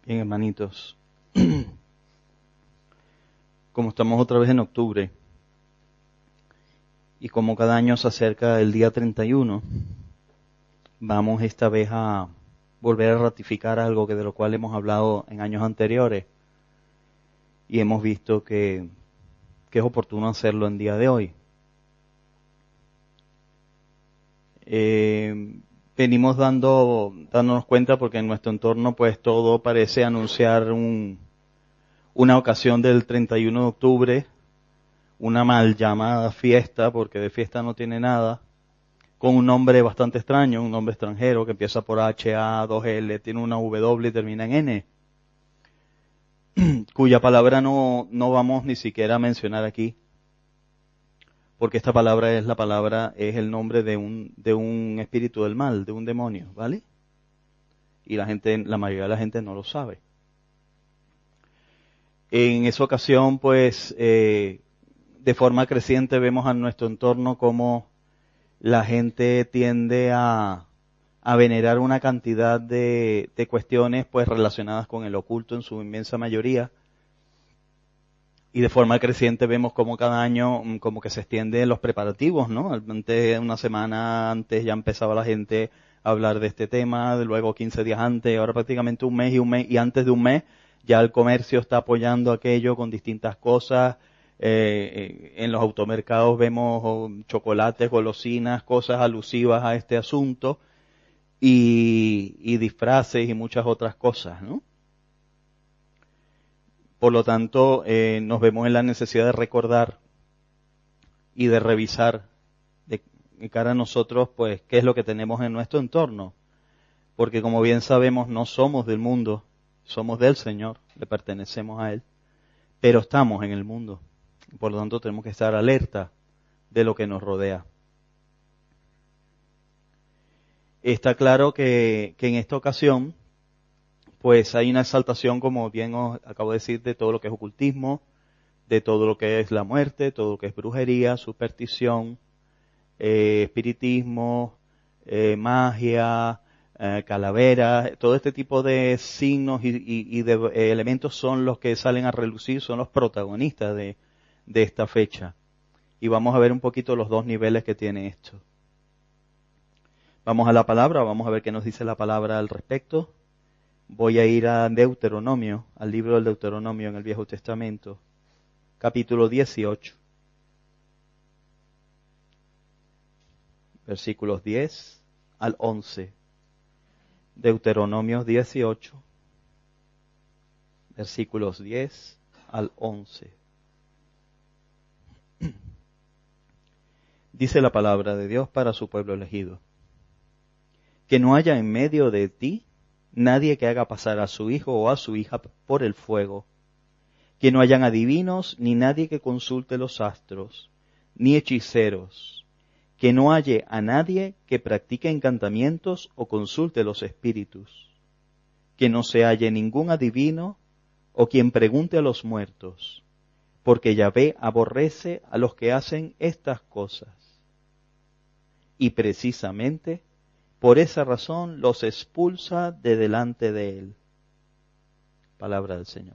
Bien, hermanitos, como estamos otra vez en octubre y como cada año se acerca el día 31, vamos esta vez a volver a ratificar algo de lo cual hemos hablado en años anteriores y hemos visto que es oportuno hacerlo en día de hoy. Venimos dándonos cuenta porque en nuestro entorno pues todo parece anunciar una ocasión del 31 de octubre, una mal llamada fiesta, porque de fiesta no tiene nada, con un nombre bastante extraño, un nombre extranjero que empieza por H, A, 2L, tiene una W y termina en N, cuya palabra no vamos ni siquiera a mencionar aquí, porque esta palabra es el nombre de un espíritu del mal, de un demonio, ¿vale? Y la mayoría de la gente no lo sabe. En esa ocasión, pues, de forma creciente vemos a nuestro entorno como la gente tiende a venerar una cantidad de cuestiones, pues, relacionadas con el oculto en su inmensa mayoría. Y de forma creciente vemos como cada año como que se extienden los preparativos, ¿no? Una semana antes ya empezaba la gente a hablar de este tema, luego 15 días antes, ahora prácticamente un mes, y antes de un mes ya el comercio está apoyando aquello con distintas cosas. En los automercados vemos chocolates, golosinas, cosas alusivas a este asunto y disfraces y muchas otras cosas, ¿no? Por lo tanto, nos vemos en la necesidad de recordar y de revisar de cara a nosotros, pues, qué es lo que tenemos en nuestro entorno. Porque como bien sabemos, no somos del mundo, somos del Señor, le pertenecemos a Él, pero estamos en el mundo. Por lo tanto, tenemos que estar alerta de lo que nos rodea. Está claro que en esta ocasión, pues hay una exaltación, como bien os acabo de decir, de todo lo que es ocultismo, de todo lo que es la muerte, todo lo que es brujería, superstición, espiritismo, magia, calaveras, todo este tipo de signos y de elementos son los que salen a relucir, son los protagonistas de esta fecha. Y vamos a ver un poquito los dos niveles que tiene esto. Vamos a la palabra, vamos a ver qué nos dice la palabra al respecto. Voy a ir a Deuteronomio, al libro del Deuteronomio en el Viejo Testamento, capítulo 18, versículos 10 al 11. Deuteronomio 18, versículos 10 al 11. Dice la palabra de Dios para su pueblo elegido: que no haya en medio de ti nadie que haga pasar a su hijo o a su hija por el fuego, que no hayan adivinos, ni nadie que consulte los astros, ni hechiceros, que no halle a nadie que practique encantamientos o consulte los espíritus, que no se halle ningún adivino o quien pregunte a los muertos, porque Yahvé aborrece a los que hacen estas cosas. Y precisamente por esa razón los expulsa de delante de él. Palabra del Señor.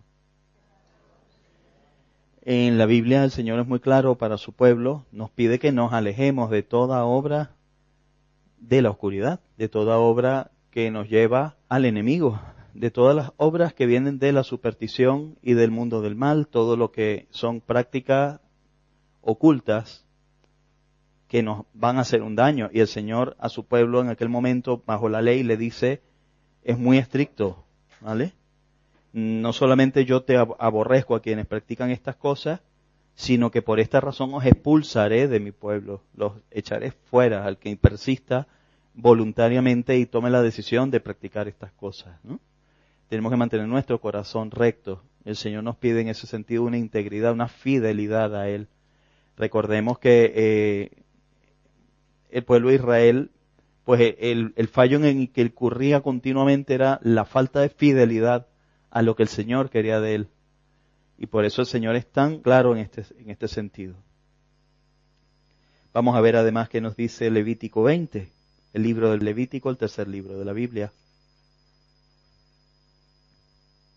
En la Biblia el Señor es muy claro para su pueblo, nos pide que nos alejemos de toda obra de la oscuridad, de toda obra que nos lleva al enemigo, de todas las obras que vienen de la superstición y del mundo del mal, todo lo que son prácticas ocultas que nos van a hacer un daño. Y el Señor a su pueblo en aquel momento, bajo la ley, le dice, es muy estricto, ¿vale? No solamente yo te aborrezco a quienes practican estas cosas, sino que por esta razón os expulsaré de mi pueblo, los echaré fuera al que persista voluntariamente y tome la decisión de practicar estas cosas, ¿no? Tenemos que mantener nuestro corazón recto. El Señor nos pide en ese sentido una integridad, una fidelidad a Él. Recordemos que el pueblo de Israel, pues el fallo en el que ocurría continuamente era la falta de fidelidad a lo que el Señor quería de él. Y por eso el Señor es tan claro en este sentido. Vamos a ver además qué nos dice Levítico 20, el libro del Levítico, el tercer libro de la Biblia.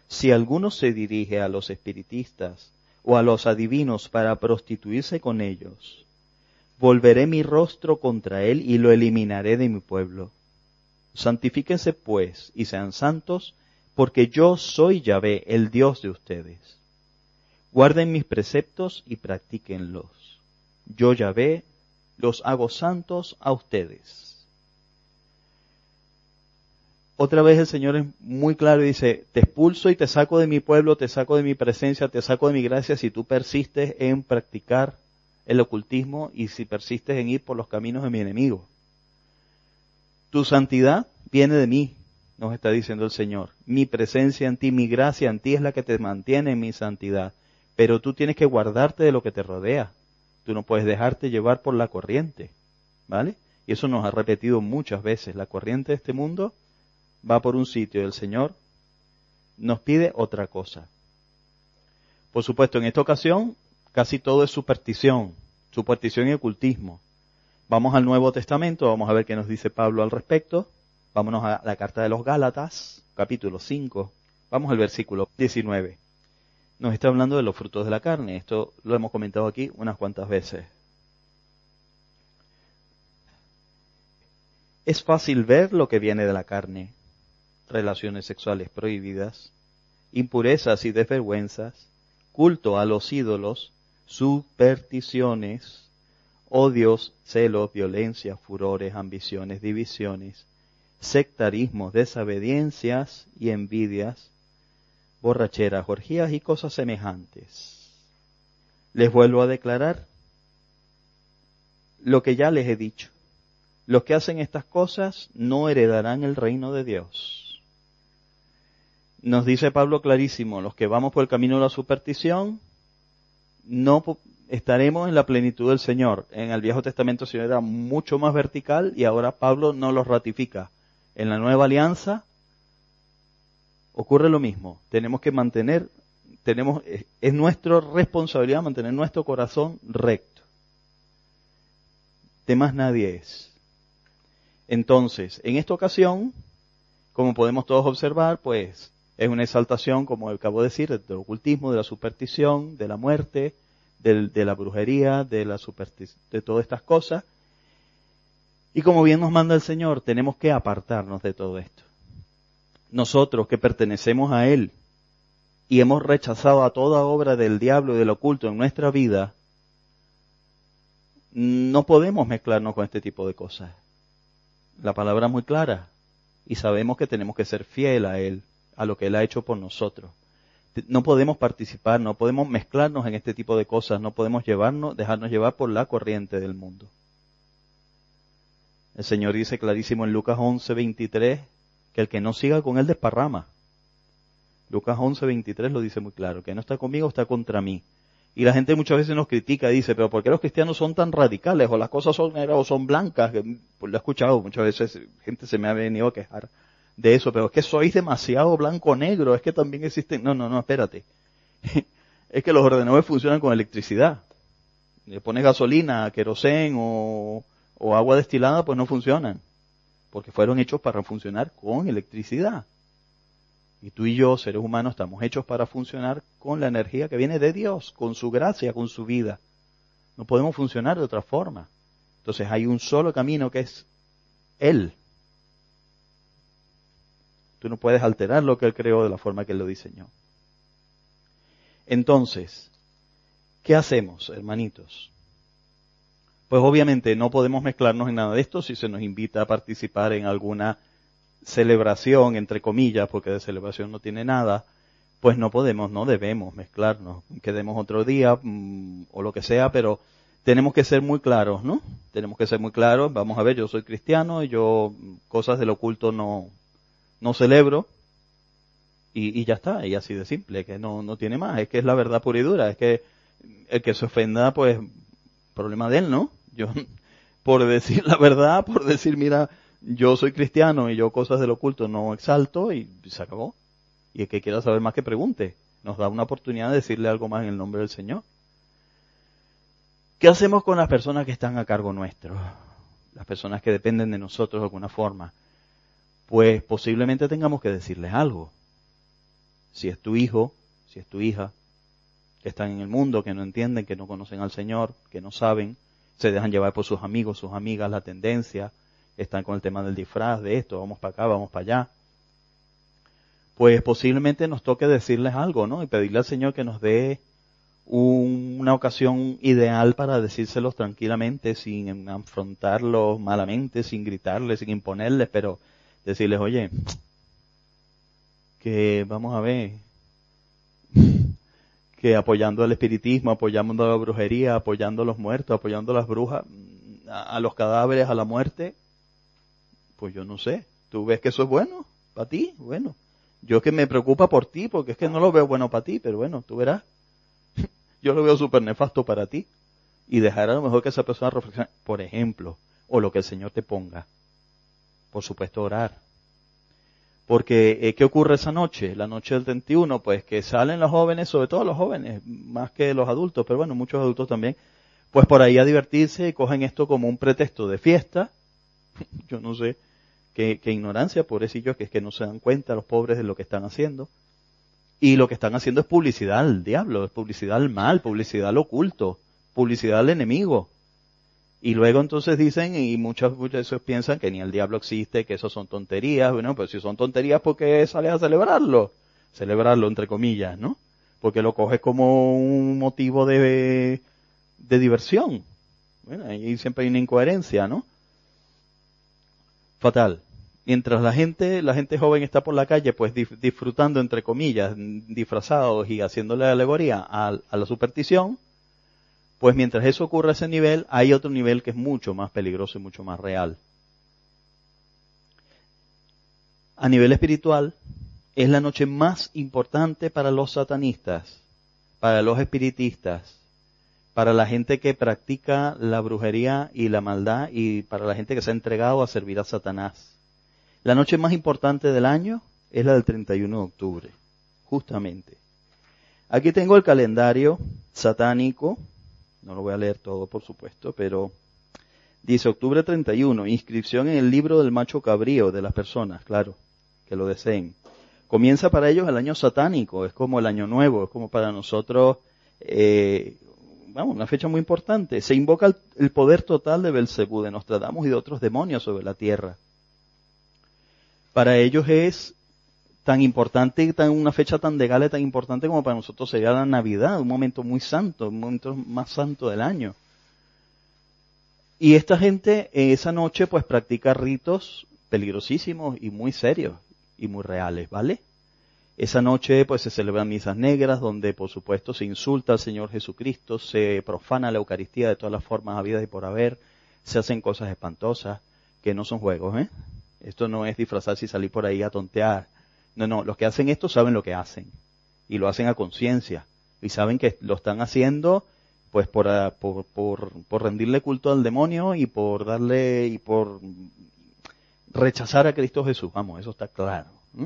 Si alguno se dirige a los espiritistas o a los adivinos para prostituirse con ellos, volveré mi rostro contra él y lo eliminaré de mi pueblo. Santifíquense pues y sean santos, porque yo soy Yahvé, el Dios de ustedes. Guarden mis preceptos y practíquenlos. Yo, Yahvé, los hago santos a ustedes. Otra vez el Señor es muy claro y dice, te expulso y te saco de mi pueblo, te saco de mi presencia, te saco de mi gracia si tú persistes en practicar el ocultismo y si persistes en ir por los caminos de mi enemigo. Tu santidad viene de mí, nos está diciendo el Señor. Mi presencia en ti, mi gracia en ti es la que te mantiene en mi santidad. Pero tú tienes que guardarte de lo que te rodea. Tú no puedes dejarte llevar por la corriente, ¿vale? Y eso nos ha repetido muchas veces. La corriente de este mundo va por un sitio y el Señor nos pide otra cosa. Por supuesto, en esta ocasión casi todo es superstición y ocultismo. Vamos al Nuevo Testamento, vamos a ver qué nos dice Pablo al respecto. Vámonos a la carta de los Gálatas, capítulo 5. Vamos al versículo 19. Nos está hablando de los frutos de la carne. Esto lo hemos comentado aquí unas cuantas veces. Es fácil ver lo que viene de la carne. Relaciones sexuales prohibidas, impurezas y desvergüenzas, culto a los ídolos, supersticiones, odios, celos, violencia, furores, ambiciones, divisiones, sectarismos, desobediencias y envidias, borracheras, orgías y cosas semejantes. Les vuelvo a declarar lo que ya les he dicho. Los que hacen estas cosas no heredarán el reino de Dios. Nos dice Pablo clarísimo, los que vamos por el camino de la superstición, no estaremos en la plenitud del Señor. En el Viejo Testamento el Señor era mucho más vertical y ahora Pablo no lo ratifica. En la Nueva Alianza ocurre lo mismo. Tenemos que mantener, es nuestra responsabilidad mantener nuestro corazón recto. De más nadie es. Entonces, en esta ocasión, como podemos todos observar, pues es una exaltación, como acabo de decir, del ocultismo, de la superstición, de la muerte, de la brujería, de todas estas cosas. Y como bien nos manda el Señor, tenemos que apartarnos de todo esto. Nosotros que pertenecemos a Él y hemos rechazado a toda obra del diablo y del oculto en nuestra vida, no podemos mezclarnos con este tipo de cosas. La palabra es muy clara y sabemos que tenemos que ser fiel a Él, a lo que Él ha hecho por nosotros. No podemos participar, no podemos mezclarnos en este tipo de cosas, no podemos dejarnos llevar por la corriente del mundo. El Señor dice clarísimo en Lucas 11:23 que el que no siga con Él desparrama. Lucas 11:23 lo dice muy claro, el que no está conmigo está contra mí. Y la gente muchas veces nos critica y dice, pero ¿por qué los cristianos son tan radicales? O las cosas son negras o son blancas. Pues lo he escuchado muchas veces, gente se me ha venido a quejar de eso, pero es que sois demasiado blanco o negro, es que también existen... No, espérate. Es que los ordenadores funcionan con electricidad. Le pones gasolina, querosén o agua destilada, pues no funcionan. Porque fueron hechos para funcionar con electricidad. Y tú y yo, seres humanos, estamos hechos para funcionar con la energía que viene de Dios, con su gracia, con su vida. No podemos funcionar de otra forma. Entonces hay un solo camino que es Él. Tú no puedes alterar lo que Él creó de la forma que Él lo diseñó. Entonces, ¿qué hacemos, hermanitos? Pues obviamente no podemos mezclarnos en nada de esto si se nos invita a participar en alguna celebración, entre comillas, porque de celebración no tiene nada, pues no debemos mezclarnos. Quedemos otro día o lo que sea, pero tenemos que ser muy claros, ¿no? Tenemos que ser muy claros. Vamos a ver, yo soy cristiano y yo cosas del oculto no celebro y ya está, y así de simple, que no tiene más, es que es la verdad pura y dura, es que el que se ofenda, pues, problema de él, ¿no? Yo, por decir la verdad, por decir, mira, yo soy cristiano y yo cosas del oculto no exalto y se acabó. Y el que quiera saber más que pregunte, nos da una oportunidad de decirle algo más en el nombre del Señor. ¿Qué hacemos con las personas que están a cargo nuestro? Las personas que dependen de nosotros de alguna forma. Pues posiblemente tengamos que decirles algo. si es tu hijo, si es tu hija, que están en el mundo, que no entienden, que no conocen al Señor, que no saben, se dejan llevar por sus amigos, sus amigas, la tendencia, están con el tema del disfraz, de esto, vamos para acá, vamos para allá. Pues posiblemente nos toque decirles algo, ¿no? Y pedirle al Señor que nos dé una ocasión ideal para decírselos tranquilamente, sin afrontarlos malamente, sin gritarles, sin imponerles, pero decirles, oye, que vamos a ver, que apoyando el espiritismo, apoyando la brujería, apoyando a los muertos, apoyando a las brujas, a los cadáveres, a la muerte, pues yo no sé. ¿Tú ves que eso es bueno para ti? Bueno, yo es que me preocupa por ti, porque es que no lo veo bueno para ti, pero bueno, tú verás. Yo lo veo súper nefasto para ti. Y dejar a lo mejor que esa persona reflexione, por ejemplo, o lo que el Señor te ponga. Por supuesto, orar. Porque, ¿qué ocurre esa noche? La noche del 31, pues que salen los jóvenes, sobre todo los jóvenes, más que los adultos, pero bueno, muchos adultos también, pues por ahí a divertirse y cogen esto como un pretexto de fiesta. Yo no sé qué ignorancia, pobrecillos, que es que no se dan cuenta los pobres de lo que están haciendo. Y lo que están haciendo es publicidad al diablo, es publicidad al mal, publicidad al oculto, publicidad al enemigo. Y luego entonces dicen, y muchos de esos piensan que ni el diablo existe, que eso son tonterías. Bueno, pues si son tonterías, ¿por qué sales a celebrarlo? Celebrarlo entre comillas, ¿no? Porque lo coges como un motivo de diversión. Bueno, ahí siempre hay una incoherencia, ¿no? Fatal. Mientras la gente joven está por la calle, pues disfrutando, entre comillas, disfrazados y haciéndole alegoría a la superstición, pues mientras eso ocurre a ese nivel, hay otro nivel que es mucho más peligroso y mucho más real. A nivel espiritual, es la noche más importante para los satanistas, para los espiritistas, para la gente que practica la brujería y la maldad y para la gente que se ha entregado a servir a Satanás. La noche más importante del año es la del 31 de octubre, justamente. Aquí tengo el calendario satánico, no lo voy a leer todo por supuesto, pero dice octubre 31, inscripción en el libro del macho cabrío de las personas, claro, que lo deseen. Comienza para ellos el año satánico, es como el año nuevo, es como para nosotros, una fecha muy importante. Se invoca el poder total de Belcebú, de Nostradamus y de otros demonios sobre la tierra. Para ellos es tan importante, una fecha tan de gala, tan importante como para nosotros sería la Navidad, un momento muy santo, un momento más santo del año. Y esta gente esa noche pues practica ritos peligrosísimos y muy serios y muy reales, ¿vale? Esa noche pues se celebran misas negras donde por supuesto se insulta al Señor Jesucristo, se profana la Eucaristía de todas las formas habidas y por haber, se hacen cosas espantosas que no son juegos, ¿eh? Esto no es disfrazarse y salir por ahí a tontear. No, los que hacen esto saben lo que hacen. Y lo hacen a conciencia. Y saben que lo están haciendo, pues, por rendirle culto al demonio y por rechazar a Cristo Jesús. Vamos, eso está claro.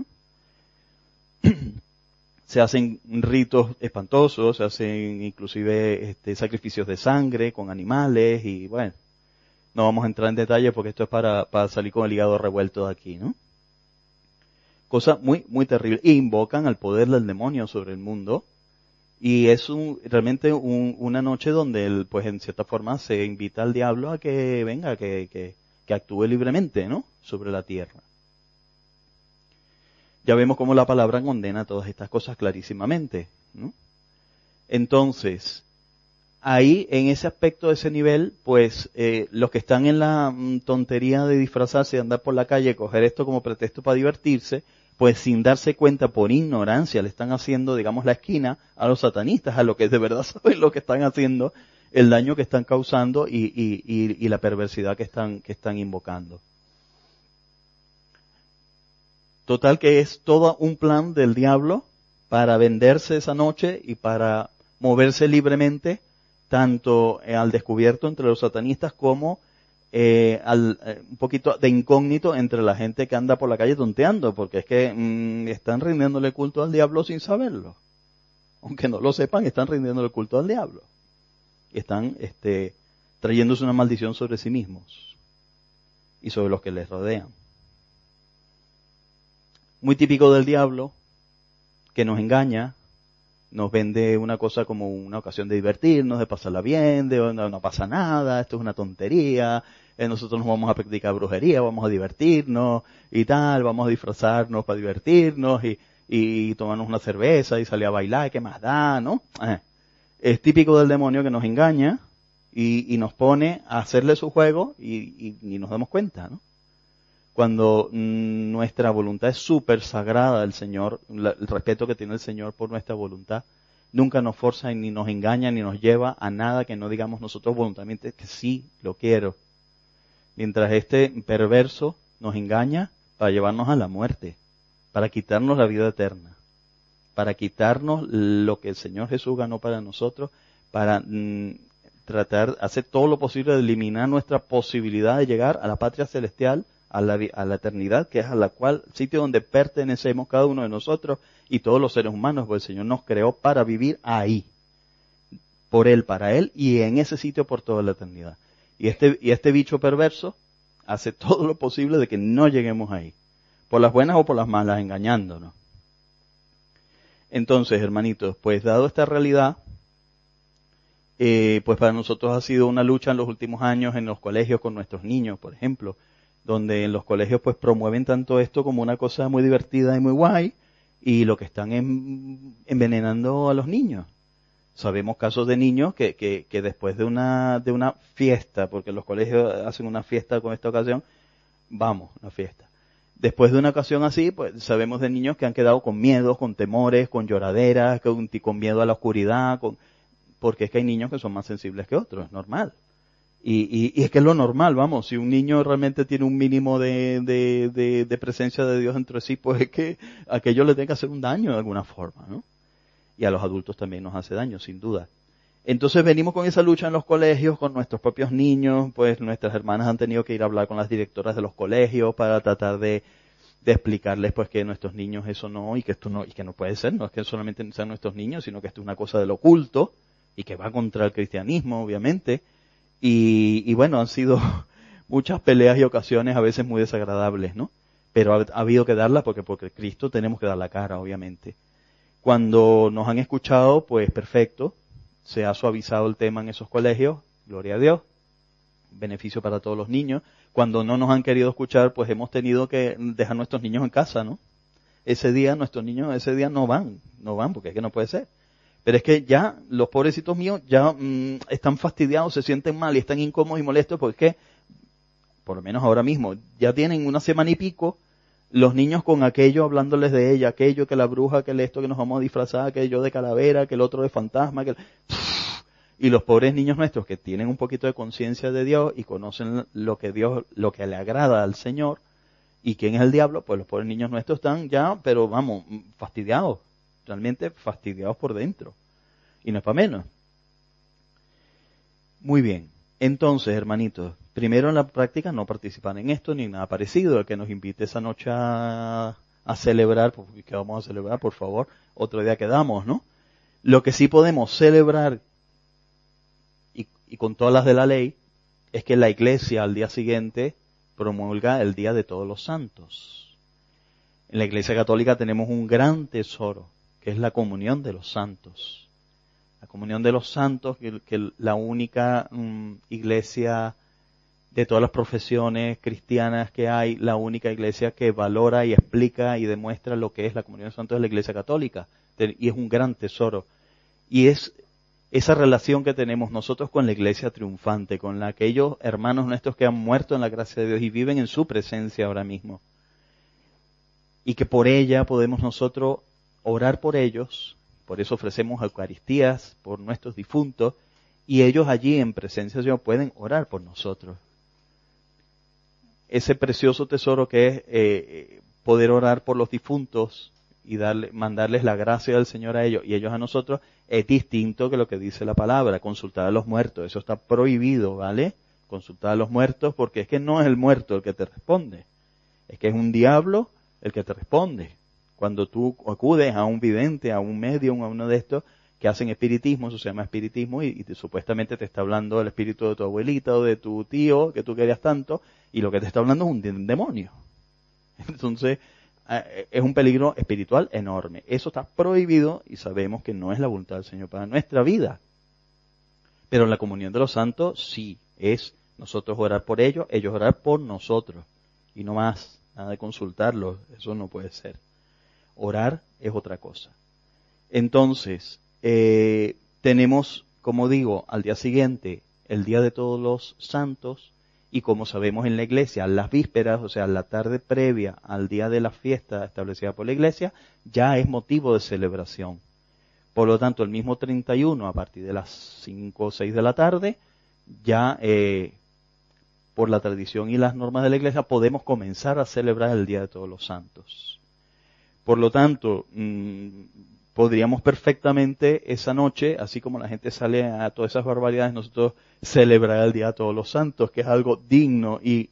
Se hacen ritos espantosos, se hacen inclusive sacrificios de sangre con animales y bueno. No vamos a entrar en detalle porque esto es para salir con el hígado revuelto de aquí, ¿no? Cosa muy, muy terrible. E invocan al poder del demonio sobre el mundo. Y es realmente una noche donde, pues en cierta forma, se invita al diablo a que venga, que actúe libremente, ¿no? Sobre la tierra. Ya vemos cómo la palabra condena todas estas cosas clarísimamente, ¿no? Entonces, ahí, en ese aspecto, de ese nivel, pues los que están en la tontería de disfrazarse, de andar por la calle, coger esto como pretexto para divertirse, pues sin darse cuenta, por ignorancia, le están haciendo, digamos, la esquina a los satanistas, a los que de verdad saben lo que están haciendo, el daño que están causando y la perversidad que están invocando. Total que es todo un plan del diablo para venderse esa noche y para moverse libremente tanto al descubierto entre los satanistas como un poquito de incógnito entre la gente que anda por la calle tonteando, porque es que están rindiéndole culto al diablo sin saberlo. Aunque no lo sepan, están rindiéndole culto al diablo. Están trayéndose una maldición sobre sí mismos y sobre los que les rodean. Muy típico del diablo, que nos engaña, nos vende una cosa como una ocasión de divertirnos, de pasarla bien, de no pasa nada, esto es una tontería, nosotros nos vamos a practicar brujería, vamos a divertirnos y tal, vamos a disfrazarnos para divertirnos y tomarnos una cerveza y salir a bailar, ¿qué más da, no? Es típico del demonio que nos engaña y nos pone a hacerle su juego y nos damos cuenta, ¿no? Cuando nuestra voluntad es súper sagrada, el Señor, el respeto que tiene el Señor por nuestra voluntad, nunca nos forza ni nos engaña ni nos lleva a nada que no digamos nosotros voluntariamente que sí, lo quiero. Mientras este perverso nos engaña para llevarnos a la muerte, para quitarnos la vida eterna, para quitarnos lo que el Señor Jesús ganó para nosotros, para tratar, hacer todo lo posible de eliminar nuestra posibilidad de llegar a la patria celestial, a la eternidad, que es a la cual, sitio donde pertenecemos cada uno de nosotros y todos los seres humanos, porque el Señor nos creó para vivir ahí, por Él, para Él, y en ese sitio por toda la eternidad. Y este bicho perverso hace todo lo posible de que no lleguemos ahí, por las buenas o por las malas, engañándonos. Entonces, hermanitos, pues dado esta realidad, pues para nosotros ha sido una lucha en los últimos años en los colegios con nuestros niños, por ejemplo, donde en los colegios pues promueven tanto esto como una cosa muy divertida y muy guay, y lo que están envenenando a los niños. Sabemos casos de niños que después de una fiesta, porque los colegios hacen una fiesta con esta ocasión, una fiesta. Después de una ocasión así, pues sabemos de niños que han quedado con miedos, con temores, con lloraderas, con miedo a la oscuridad, porque es que hay niños que son más sensibles que otros, es normal. Y es que es lo normal, vamos, si un niño realmente tiene un mínimo de presencia de Dios entre sí, pues es que aquello le tiene que hacer un daño de alguna forma, ¿no? Y a los adultos también nos hace daño, sin duda. Entonces venimos con esa lucha en los colegios, con nuestros propios niños, pues nuestras hermanas han tenido que ir a hablar con las directoras de los colegios para tratar de explicarles pues que nuestros niños eso no, y que esto no, y que no puede ser, no es que solamente sean nuestros niños, sino que esto es una cosa del oculto, y que va contra el cristianismo, obviamente. Y bueno, han sido muchas peleas y ocasiones a veces muy desagradables, ¿no? Pero ha habido que darlas porque Cristo tenemos que dar la cara, obviamente. Cuando nos han escuchado, pues perfecto, se ha suavizado el tema en esos colegios, gloria a Dios, beneficio para todos los niños. Cuando no nos han querido escuchar, pues hemos tenido que dejar a nuestros niños en casa, ¿no? Nuestros niños ese día no van, porque es que no puede ser. Pero es que ya los pobrecitos míos ya están fastidiados, se sienten mal y están incómodos y molestos porque es que, por lo menos ahora mismo, ya tienen una semana y pico los niños con aquello, hablándoles de ella, aquello, que la bruja, que esto, que nos vamos a disfrazar, que yo de calavera, que el otro de fantasma, y los pobres niños nuestros que tienen un poquito de conciencia de Dios y conocen lo que le agrada al Señor y quién es el diablo, pues los pobres niños nuestros están ya, pero vamos, fastidiados. Realmente fastidiados por dentro. Y no es para menos. Muy bien. Entonces, hermanitos, primero en la práctica no participar en esto ni nada parecido. El que nos invite esa noche a celebrar, porque ¿qué vamos a celebrar? Por favor, otro día quedamos, ¿no? Lo que sí podemos celebrar, y con todas las de la ley, es que la Iglesia al día siguiente promulga el Día de Todos los Santos. En la Iglesia Católica tenemos un gran tesoro, que es la comunión de los santos. La comunión de los santos, que la única iglesia de todas las profesiones cristianas que hay, la única iglesia que valora y explica y demuestra lo que es la comunión de los santos es la Iglesia Católica. Y es un gran tesoro. Y es esa relación que tenemos nosotros con la Iglesia triunfante, con aquellos hermanos nuestros que han muerto en la gracia de Dios y viven en su presencia ahora mismo. Y que por ella podemos nosotros orar por ellos, por eso ofrecemos Eucaristías por nuestros difuntos, y ellos allí en presencia del Señor pueden orar por nosotros. Ese precioso tesoro que es poder orar por los difuntos y mandarles la gracia del Señor a ellos y ellos a nosotros, es distinto que lo que dice la palabra, consultar a los muertos. Eso está prohibido, ¿vale? Consultar a los muertos, porque es que no es el muerto el que te responde, es que es un diablo el que te responde. Cuando tú acudes a un vidente, a un medium, a uno de estos que hacen espiritismo, eso se llama espiritismo, y supuestamente te está hablando el espíritu de tu abuelita o de tu tío, que tú querías tanto, y lo que te está hablando es un demonio. Entonces, es un peligro espiritual enorme. Eso está prohibido y sabemos que no es la voluntad del Señor para nuestra vida. Pero la comunión de los santos sí es nosotros orar por ellos orar por nosotros. Y no más, nada de consultarlos, eso no puede ser. Orar es otra cosa. Entonces, tenemos, como digo, al día siguiente, el Día de Todos los Santos, y como sabemos en la iglesia, las vísperas, o sea, la tarde previa al día de la fiesta establecida por la iglesia, ya es motivo de celebración. Por lo tanto, el mismo 31, a partir de las 5 o 6 de la tarde, ya por la tradición y las normas de la iglesia, podemos comenzar a celebrar el Día de Todos los Santos. Por lo tanto, podríamos perfectamente esa noche, así como la gente sale a todas esas barbaridades, nosotros celebrar el Día de Todos los Santos, que es algo digno y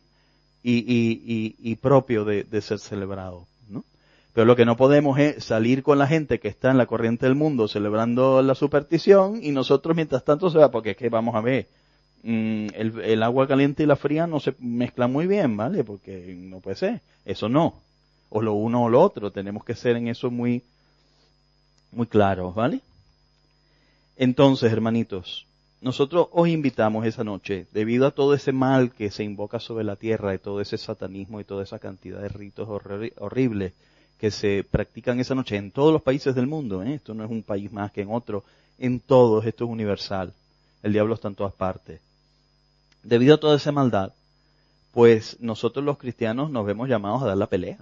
propio de ser celebrado, ¿no? Pero lo que no podemos es salir con la gente que está en la corriente del mundo celebrando la superstición y nosotros mientras tanto se va, porque es que vamos a ver, el agua caliente y la fría no se mezclan muy bien, ¿vale? Porque no puede ser, eso no. O lo uno o lo otro, tenemos que ser en eso muy claros, ¿vale? Entonces, hermanitos, nosotros os invitamos esa noche, debido a todo ese mal que se invoca sobre la tierra, y todo ese satanismo y toda esa cantidad de ritos horribles que se practican esa noche en todos los países del mundo, ¿eh? Esto no es un país más que en otro, en todos, esto es universal. El diablo está en todas partes. Debido a toda esa maldad, pues nosotros los cristianos nos vemos llamados a dar la pelea.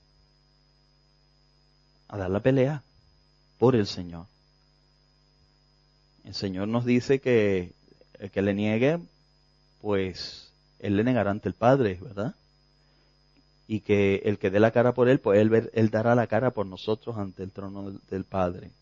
A dar la pelea por el Señor. El Señor nos dice que el que le niegue, pues Él le negará ante el Padre, ¿verdad? Y que el que dé la cara por Él, pues Él dará la cara por nosotros ante el trono del Padre.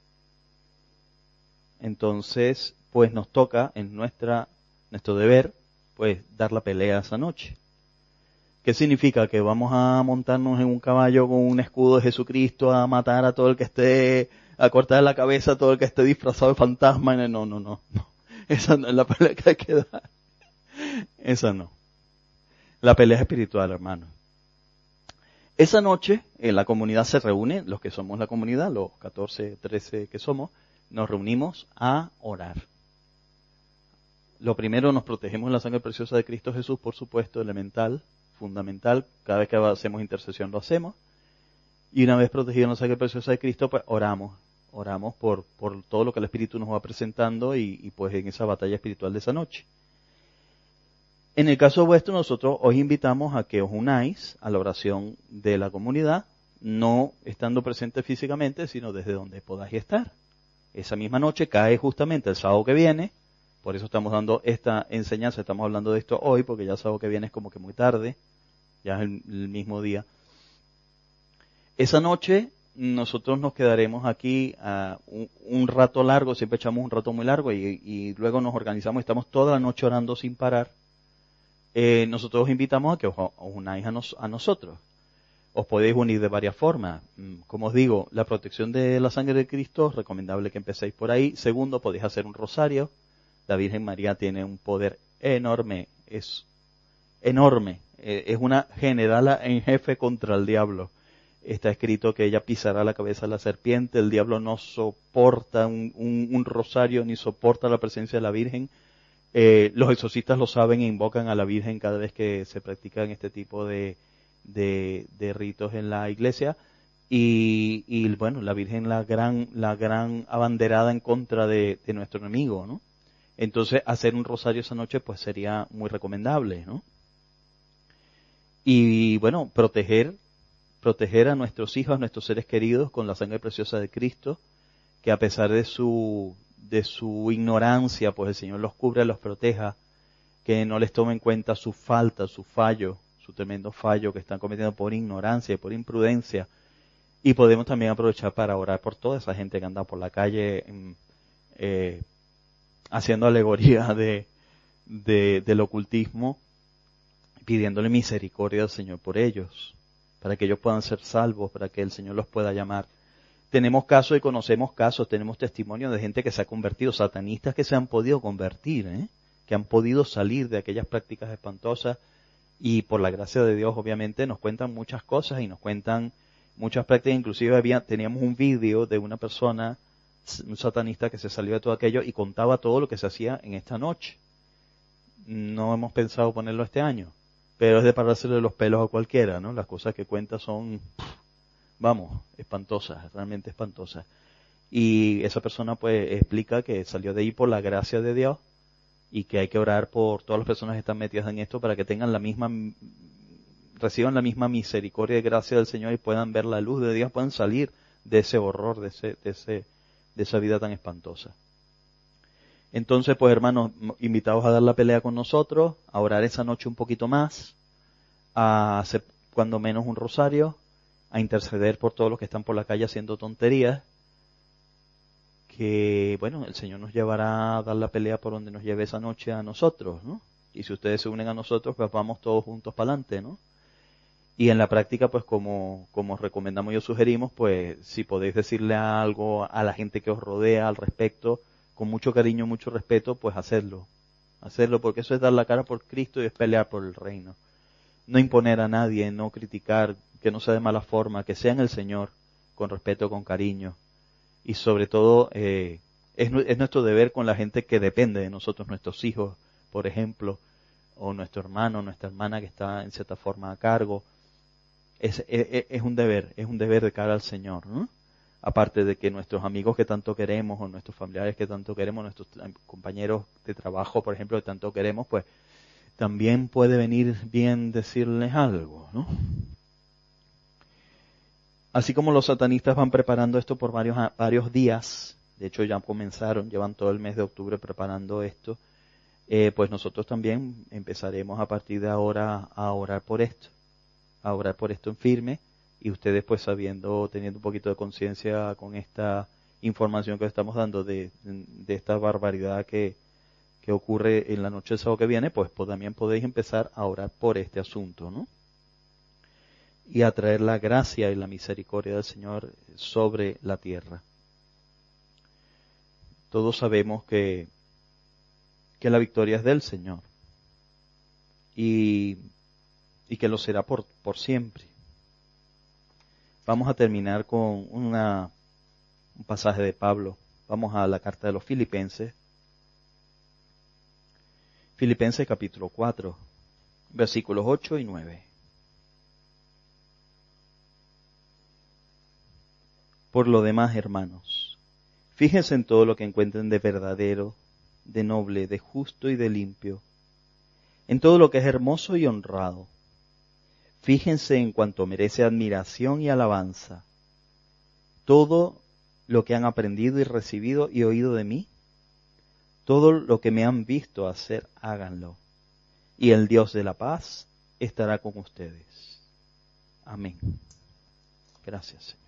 Entonces, pues nos toca en nuestro deber, pues dar la pelea esa noche. ¿Qué significa? ¿Que vamos a montarnos en un caballo con un escudo de Jesucristo a matar a todo el que esté, a cortar la cabeza a todo el que esté disfrazado de fantasma? No. Esa no es la pelea que hay que dar. Esa no. La pelea es espiritual, hermano. Esa noche, la comunidad se reúne, los que somos la comunidad, los 14, 13 que somos, nos reunimos a orar. Lo primero, nos protegemos en la sangre preciosa de Cristo Jesús, por supuesto, elemental, fundamental. Cada vez que hacemos intercesión lo hacemos. Y una vez protegido en la sangre preciosa de Cristo, pues oramos por todo lo que el Espíritu nos va presentando y pues en esa batalla espiritual de esa noche. En el caso vuestro, nosotros os invitamos a que os unáis a la oración de la comunidad, no estando presentes físicamente, sino desde donde podáis estar. Esa misma noche cae justamente el sábado que viene. Por eso estamos dando esta enseñanza, estamos hablando de esto hoy, porque ya el sábado que viene es como que muy tarde, ya es el mismo día. Esa noche nosotros nos quedaremos aquí un rato largo, siempre echamos un rato muy largo y luego nos organizamos, estamos toda la noche orando sin parar. Nosotros os invitamos a que os unáis a nosotros. Os podéis unir de varias formas. Como os digo, la protección de la sangre de Cristo, es recomendable que empecéis por ahí. Segundo, podéis hacer un rosario. La Virgen María tiene un poder enorme, es enorme, es una generala en jefe contra el diablo. Está escrito que ella pisará la cabeza de la serpiente, el diablo no soporta un rosario ni soporta la presencia de la Virgen. Los exorcistas lo saben e invocan a la Virgen cada vez que se practican este tipo de ritos en la iglesia. Y bueno, la Virgen la gran abanderada en contra de nuestro enemigo, ¿no? Entonces, hacer un rosario esa noche, pues sería muy recomendable, ¿no? Y bueno, proteger a nuestros hijos, a nuestros seres queridos con la sangre preciosa de Cristo, que a pesar de su ignorancia, pues el Señor los cubra y los proteja, que no les tome en cuenta su falta, su fallo, su tremendo fallo que están cometiendo por ignorancia y por imprudencia. Y podemos también aprovechar para orar por toda esa gente que anda por la calle haciendo alegoría del ocultismo, pidiéndole misericordia al Señor por ellos, para que ellos puedan ser salvos, para que el Señor los pueda llamar. Tenemos casos y conocemos casos, tenemos testimonios de gente que se ha convertido, satanistas que se han podido convertir, que han podido salir de aquellas prácticas espantosas y por la gracia de Dios obviamente nos cuentan muchas cosas y nos cuentan Muchas prácticas, inclusive teníamos un vídeo de una persona, un satanista que se salió de todo aquello y contaba todo lo que se hacía en esta noche. No hemos pensado ponerlo este año, pero es de parársele los pelos a cualquiera, ¿no? Las cosas que cuenta son, vamos, espantosas, realmente espantosas. Y esa persona pues explica que salió de ahí por la gracia de Dios y que hay que orar por todas las personas que están metidas en esto para que tengan reciban la misma misericordia y gracia del Señor y puedan ver la luz de Dios, puedan salir de ese horror, de esa vida tan espantosa. Entonces, pues hermanos, invitados a dar la pelea con nosotros, a orar esa noche un poquito más, a hacer cuando menos un rosario, a interceder por todos los que están por la calle haciendo tonterías, que, bueno, el Señor nos llevará a dar la pelea por donde nos lleve esa noche a nosotros, ¿no? Y si ustedes se unen a nosotros, pues vamos todos juntos para adelante, ¿no? Y en la práctica, pues como recomendamos y os sugerimos, pues si podéis decirle algo a la gente que os rodea al respecto, con mucho cariño, mucho respeto, pues hacerlo. Hacerlo, porque eso es dar la cara por Cristo y es pelear por el reino. No imponer a nadie, no criticar, que no sea de mala forma, que sea en el Señor, con respeto, con cariño. Y sobre todo, es nuestro deber con la gente que depende de nosotros, nuestros hijos, por ejemplo, o nuestro hermano, nuestra hermana que está en cierta forma a cargo. Es un deber de cara al Señor, ¿no? Aparte de que nuestros amigos que tanto queremos, o nuestros familiares que tanto queremos, nuestros compañeros de trabajo, por ejemplo, que tanto queremos, pues también puede venir bien decirles algo, ¿no? Así como los satanistas van preparando esto por varios días, de hecho ya comenzaron, llevan todo el mes de octubre preparando esto, pues nosotros también empezaremos a partir de ahora a orar por esto en firme, y ustedes pues teniendo un poquito de conciencia con esta información que estamos dando de esta barbaridad que ocurre en la noche del sábado que viene, pues también podéis empezar a orar por este asunto, ¿no? Y a traer la gracia y la misericordia del Señor sobre la tierra. Todos sabemos que la victoria es del Señor y que lo será por siempre. Vamos a terminar con un pasaje de Pablo. Vamos a la carta de los Filipenses. Filipenses capítulo 4, versículos 8 y 9. Por lo demás, hermanos, fíjense en todo lo que encuentren de verdadero, de noble, de justo y de limpio, en todo lo que es hermoso y honrado. Fíjense en cuanto merece admiración y alabanza. Todo lo que han aprendido y recibido y oído de mí, todo lo que me han visto hacer, háganlo. Y el Dios de la paz estará con ustedes. Amén. Gracias, Señor.